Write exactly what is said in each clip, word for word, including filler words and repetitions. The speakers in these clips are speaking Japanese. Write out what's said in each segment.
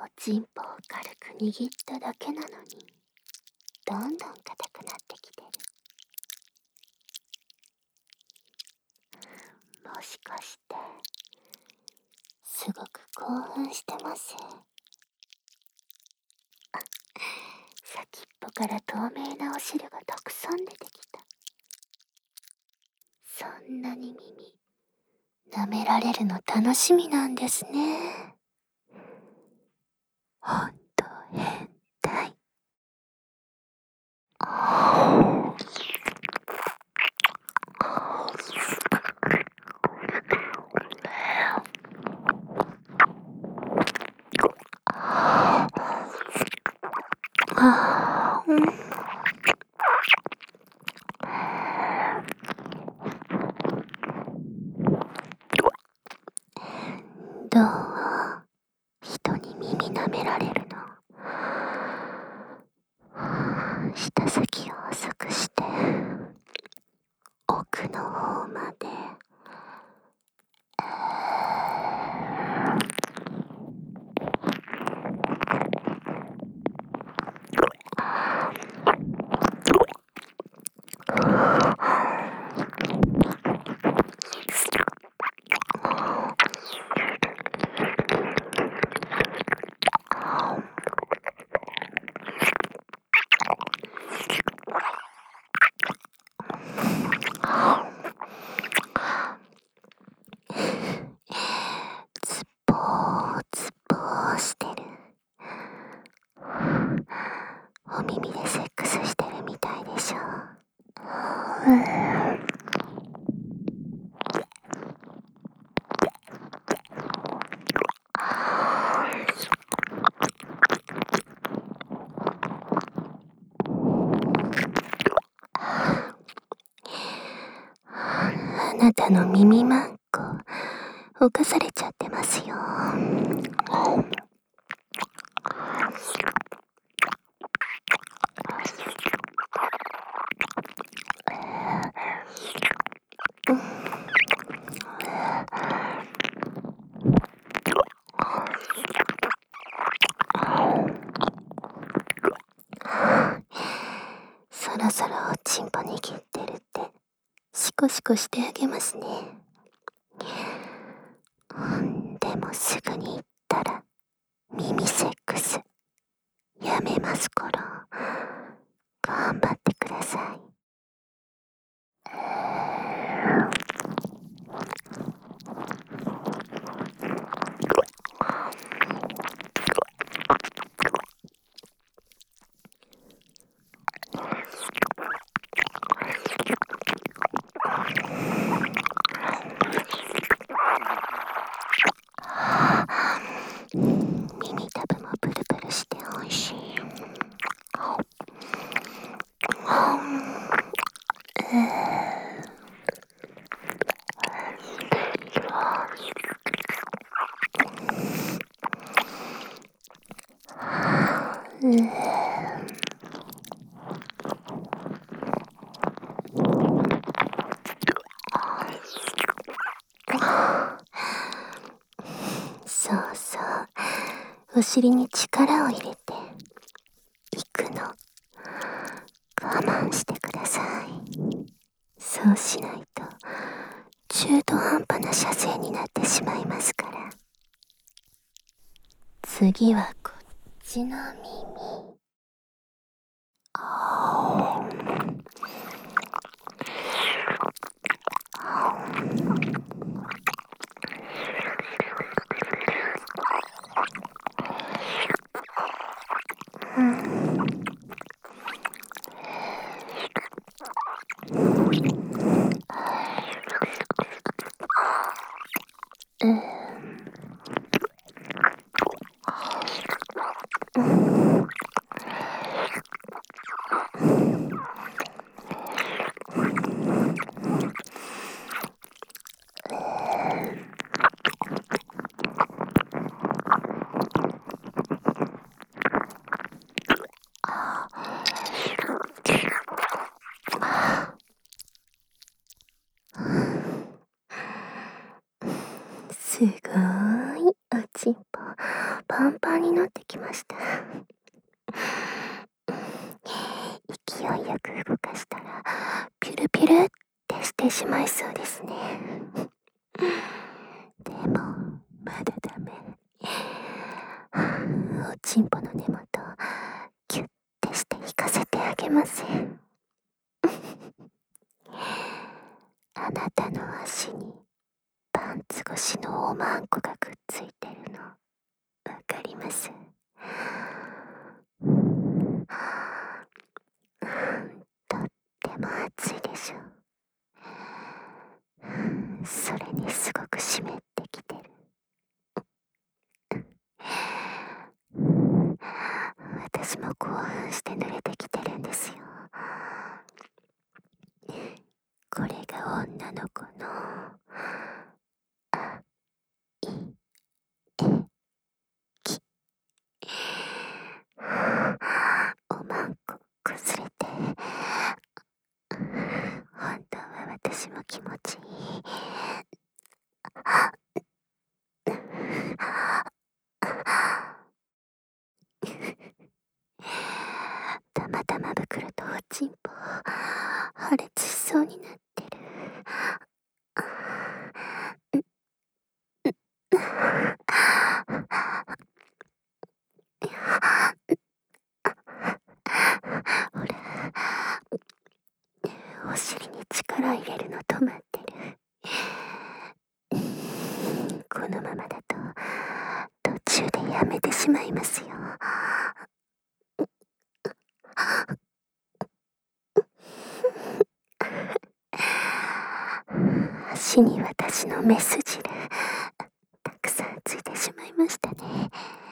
ちんぽを軽く握っただけなのに、どんどん硬くなってきてる。もしかしてすごく興奮してます？あ、先っぽから透明なお汁がたくさん出てきた。そんなに耳舐められるの楽しみなんですね。ほんと変態。あー、うん、どう？人に耳舐められるの？舌先を細くして奥の方まで。ズボーズボーしてる。お耳でセックスしてるみたいでしょ。うん、あなたの耳まんこ犯されちゃってますよ。そろそろおちんぽ握ってるってシコシコしてあげますね。でもすぐに言ったら耳セックスやめますから、頑張ってください。耳たぶもプルプルしておいしい。うん、そうそう、お尻に力を入れていくの。我慢してください。そうしないと中途半端な射精になってしまいますから。次はこっちの耳。あー、うん、うん、 になってきました。勢いよく動かしたらピュルピュルってしてしまいそうですね。でもまだダメ。おちんぽの根元キュッてして引かせてあげます。あなたの足にパンツ越しのおまんこがくっついてるのわかります？とっても暑いでしょ。それにすごく湿ってきてる。私も興奮して濡れてきてるんですよ。これが女の子のあいえき。おまんこ崩れて、本当は私も気持ちいい。たまたま袋とおちんぽ破裂しそうになってる。ほら、お尻に力入れるの止まってる。このままだと途中でやめてしまいますよ。足に私のメス汁たくさんついてしまいましたね。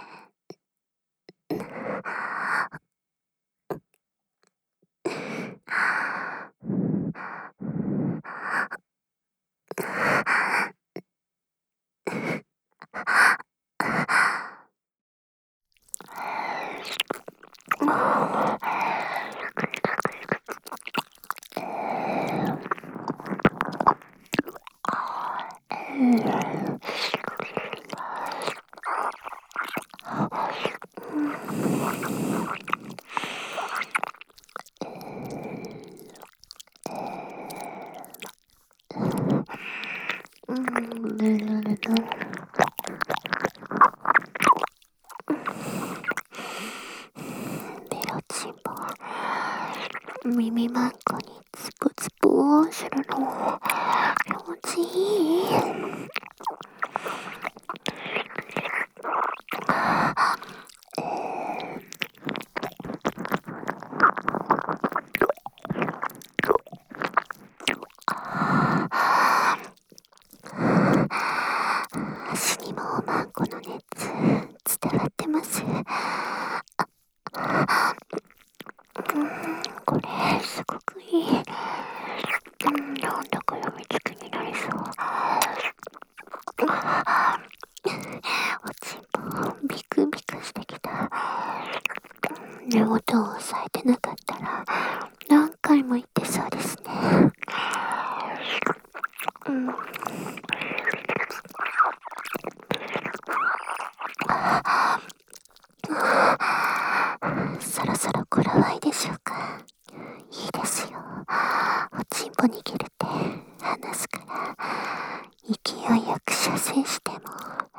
ベロチンポ耳まんこにツポツポするの気持ちいい。足にもおまんこの熱伝わってます。これすごくいい。なんだかやみつきになりそう。おちんぽビクビクしてきた。根元を押さえてなかったら何回も言ってそうですね。うん、そろそろ頃合いでしょうか。いいですよ。おちんぽ握るって離すから勢いよく射精しても。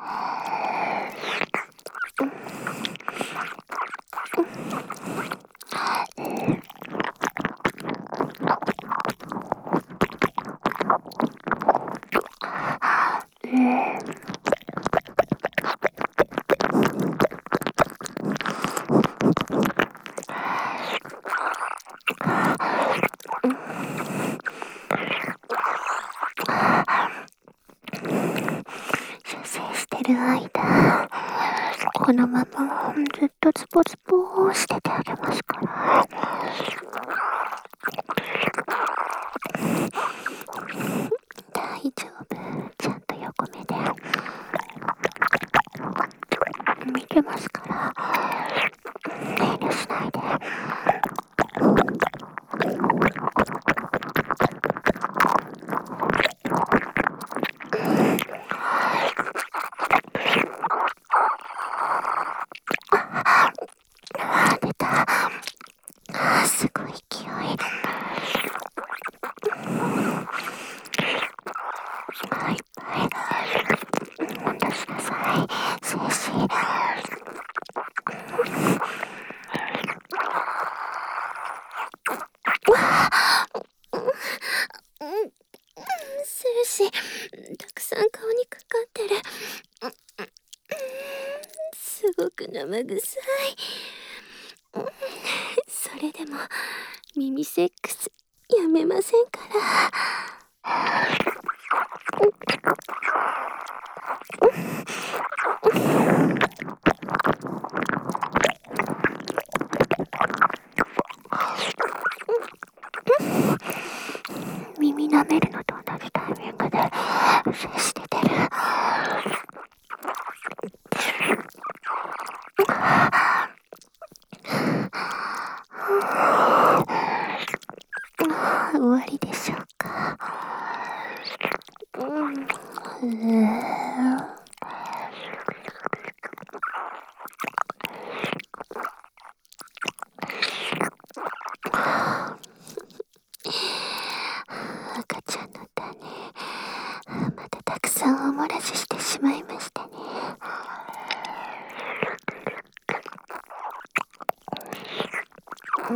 射精してる間、このままずっとツポツポしててあげますから。大丈夫、ちゃんと横目で見てますから、遠慮しないで。 く生臭い。それでも耳セックスやめませんから。耳舐めるのと同じタイミングで精子出てる。終わりでしょうか。うん、うー赤ちゃんの種、またたくさんお漏らししてしまいましたね。うん、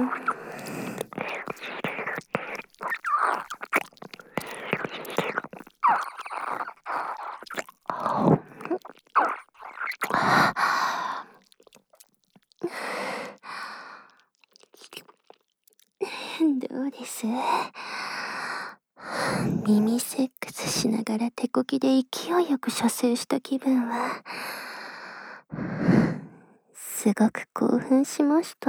どうです？耳セックスしながら手こきで勢いよく射精した気分は、すごく興奮しました。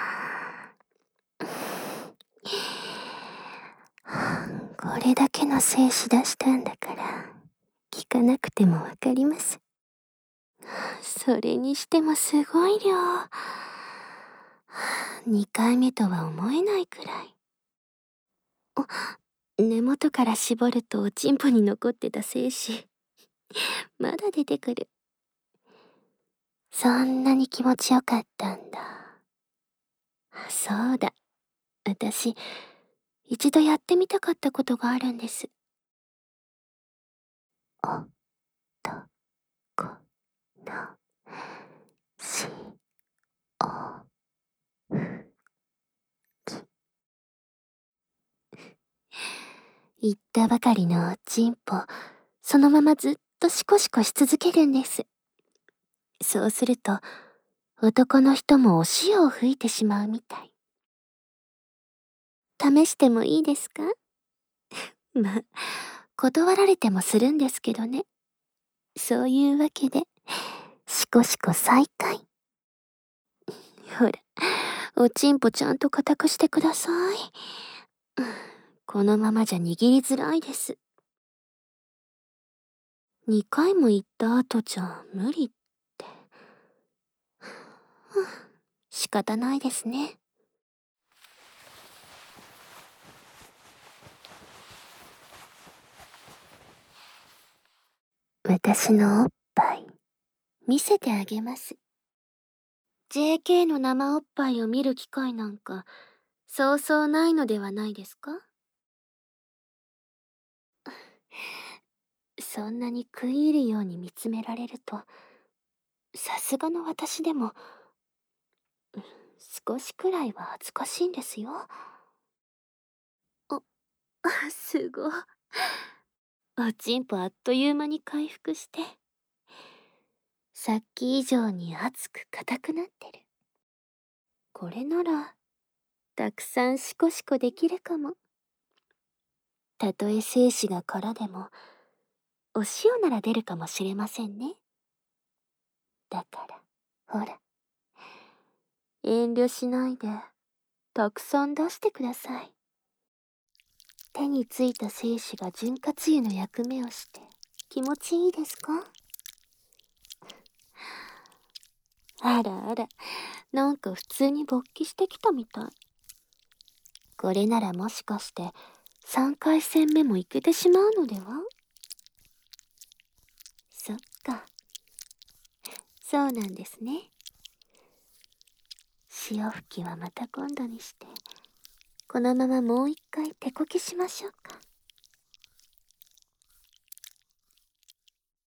これだけの精子出したんだから、聞かなくてもわかります。それにしてもすごい量。にかいめとは思えないくらい。あ、根元から絞るとおちんぽに残ってた精子、まだ出てくる。そんなに気持ちよかったんだ。そうだ。私、一度やってみたかったことがあるんです。お、と、こ、の、し、お、き。言ったばかりのおちんぽ、そのままずっとシコシコし続けるんです。そうすると、男の人もお潮を吹いてしまうみたい。試してもいいですか？まあ、断られてもするんですけどね。そういうわけで、シコシコ再開。ほら、おちんぽちゃんと固くしてください。このままじゃ握りづらいです。にかいも言った後じゃ無理って。仕方ないですね。私のおっぱい、見せてあげます。ジェーケー の生おっぱいを見る機会なんか、そうそうないのではないですか？そんなに食い入るように見つめられると、さすがの私でも、少しくらいは恥ずかしいんですよ。あ、すごい。おちんぽあっという間に回復して、さっき以上に熱く硬くなってる。これなら、たくさんシコシコできるかも。たとえ精子が空でも、お塩なら出るかもしれませんね。だから、ほら。遠慮しないで、たくさん出してください。手についた精子が潤滑油の役目をして、気持ちいいですか？あらあら、なんか普通に勃起してきたみたい。これならもしかして、さんかい戦目もいけてしまうのでは？そっか。そうなんですね。潮吹きはまた今度にして、このままもう一回手こきしましょうか。